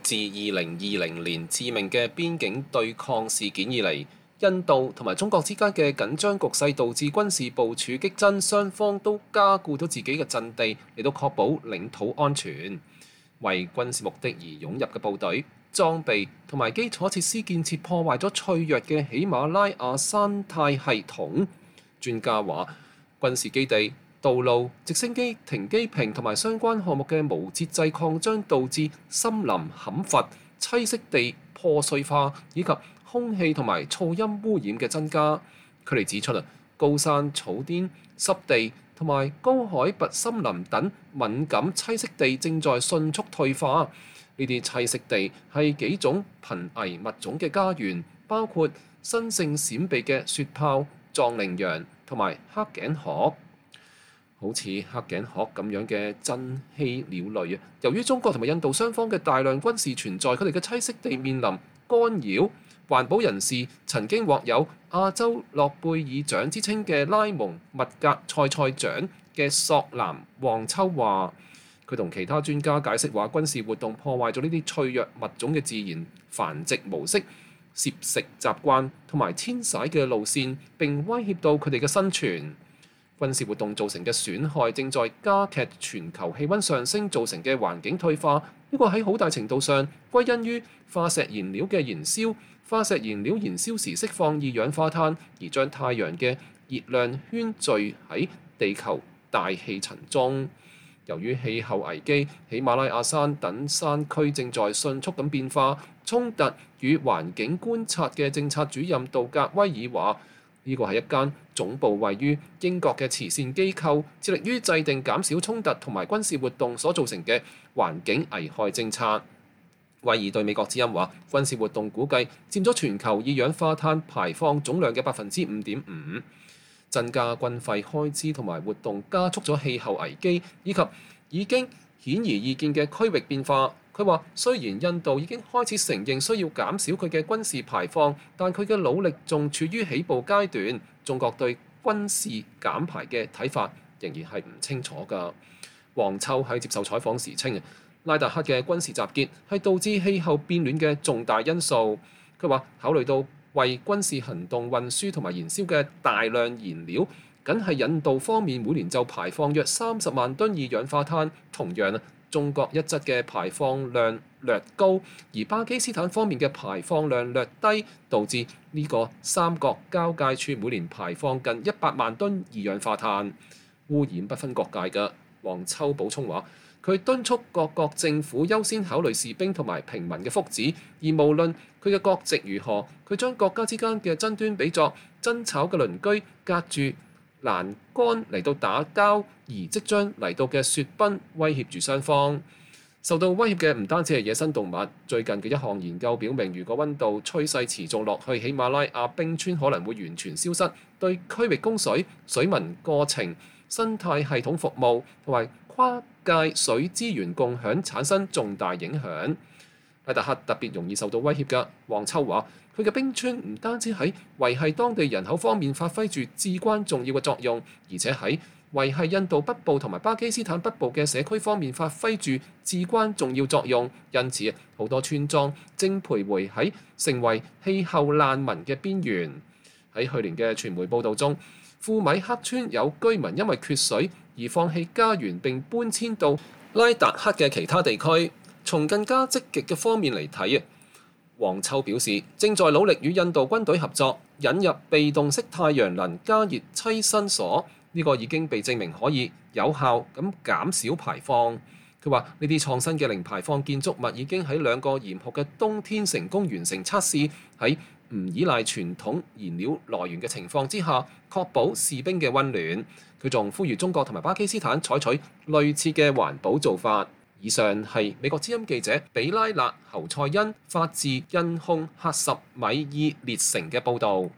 自2020年致命嘅邊境對抗事件以嚟，印度同埋中國之間嘅緊張局勢導致軍事部署激增，雙方都加固咗自己嘅陣地嚟到確保領土安全。為軍事目的而湧入嘅部隊、裝備同埋基礎設施建設破壞咗脆弱嘅喜馬拉雅生態系統。專家話，軍事基地、道路、直升機停機坪同埋相關項目嘅無節制擴張，導致森林砍伐、棲息地破碎化以及空氣同埋噪音污染嘅增加。佢哋指出高山草甸、濕地同埋高海拔森林等敏感棲息地正在迅速退化。呢啲棲息地係幾種瀕危物種嘅家園，包括生性閃避嘅雪豹、藏羚羊同埋黑頸鶴。好似黑頸鶴咁樣嘅珍稀鳥類，由於中國同埋印度雙方嘅大量軍事存在，佢哋嘅棲息地面臨干擾。環保人士曾經獲有亞洲諾貝爾獎之稱嘅拉蒙密格塞塞獎嘅索南旺秋話，佢同其他專家解釋話，軍事活動破壞咗呢啲脆弱物種嘅自然繁殖模式、攝食習慣同埋遷徙嘅路線，並威脅到佢哋嘅生存。軍事活動造成嘅損害正在加劇全球氣溫上升造成嘅環境退化，呢個喺好大程度上歸因於化石燃料嘅燃燒。化石燃料燃燒時釋放二氧化碳，而將太陽嘅熱量圈聚喺地球大氣層中。由於氣候危機，喜馬拉雅山等山區正在迅速咁變化。衝突與環境觀察嘅政策主任杜格威爾話：呢個係一間總部位於英國嘅慈善機構，致力於制定減少衝突同埋軍事活動所造成嘅環境危害政策。威爾對美國之音話：軍事活動估計佔咗全球二氧化碳排放總量嘅5.5%，增加軍費開支同埋活動加速咗氣候危機，以及已經顯而易見嘅區域變化。佢話：雖然印度已經開始承認需要減少佢嘅軍事排放，但佢嘅努力仲處於起步階段。中國對軍事減排嘅睇法仍然係唔清楚㗎。黃秋喺接受採訪時稱，拉達克嘅軍事集結係導致氣候變暖嘅重大因素。佢話考慮到為軍事行動運輸同埋燃燒嘅大量燃料，僅係印度方面每年就排放約30萬噸二氧化碳。同樣中國一側嘅排放量略高，而巴基斯坦方面嘅排放量略低，導致呢個三角交界處每年排放近100萬噸二氧化碳，污染不分國界嘅。黃秋補充話，佢敦促各國政府優先考慮士兵同埋平民嘅福祉，而無論佢嘅國籍如何，佢將國家之間嘅爭端比作爭吵嘅鄰居隔住欄杆嚟到打交，而即將嚟到嘅雪崩威脅住雙方。受到威脅嘅唔單止係野生動物，最近嘅一項研究表明，如果溫度趨勢持續落去，喜馬拉雅冰川可能會完全消失，對區域供水、水文過程、生態系統服務同埋跨界水資源共享產生重大影響。拉達克特別容易受到威脅㗎。黃秋話：佢嘅冰川唔單止喺維繫當地人口方面發揮住至關重要嘅作用，而且喺維繫印度北部同埋巴基斯坦北部嘅社區方面發揮住至關重要作用。因此，好多村莊正徘徊喺成為氣候難民嘅邊緣。喺去年嘅傳媒報導中，庫米克村有居民因為缺水而放棄家園並搬遷到拉達克嘅其他地區。從更加積極嘅方面嚟睇，黃秋表示正在努力與印度軍隊合作，引入被動式太陽能加熱棲身所，呢個已經被證明可以有效咁減少排放。佢話呢啲創新嘅零排放建築物已經喺2個嚴酷嘅冬天成功完成測試，喺唔依賴傳統燃料來源嘅情況之下，確保士兵嘅溫暖。佢仲呼籲中國同埋巴基斯坦採取類似嘅環保做法。以上係美國之音記者比拉勒侯賽因發自印控喀什米爾列城嘅報導。